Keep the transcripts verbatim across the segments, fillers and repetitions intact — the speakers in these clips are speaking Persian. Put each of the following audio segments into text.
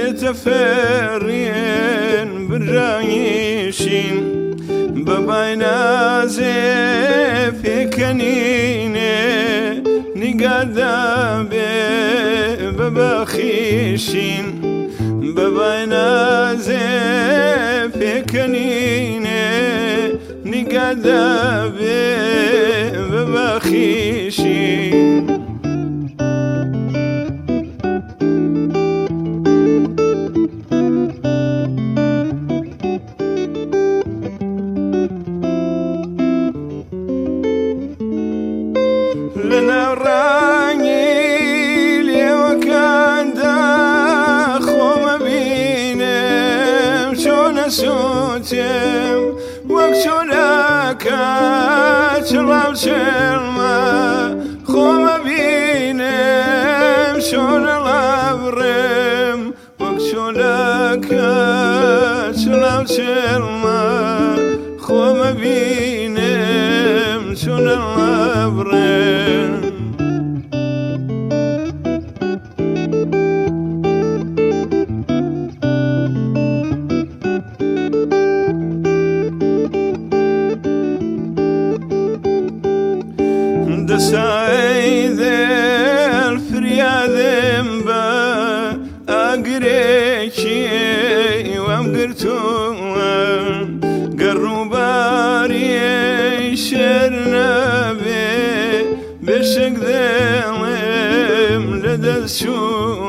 لتفرين بالرايشين بباينا زيف كنينه نقادا ببخيشين بباينا زيف كنينه نقادا ببخيشين لنا راني لي وكان داخو ما بينم شون سوتم وكشونا كاتشرب شلما خو ما بينم شون الابرم وكشونا كاتشرب شلما خو ما بينم شون الابرم سعيد الفرياد با أقريشي وامقرتو قرباري شرنا بي بشك ذلم لدسو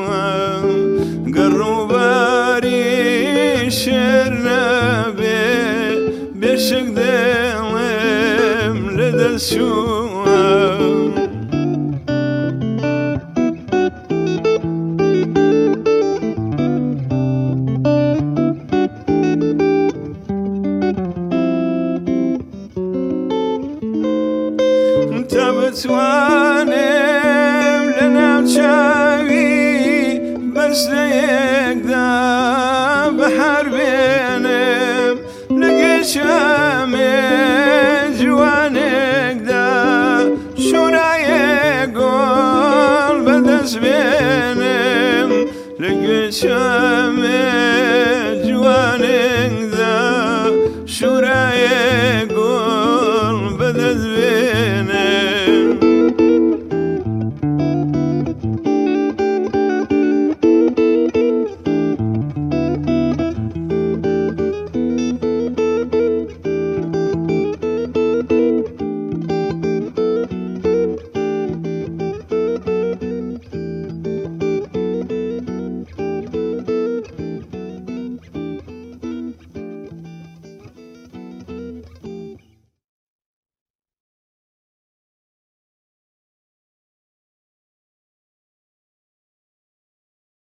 قرباري شرنا بي بشك ذلم لدسو تبت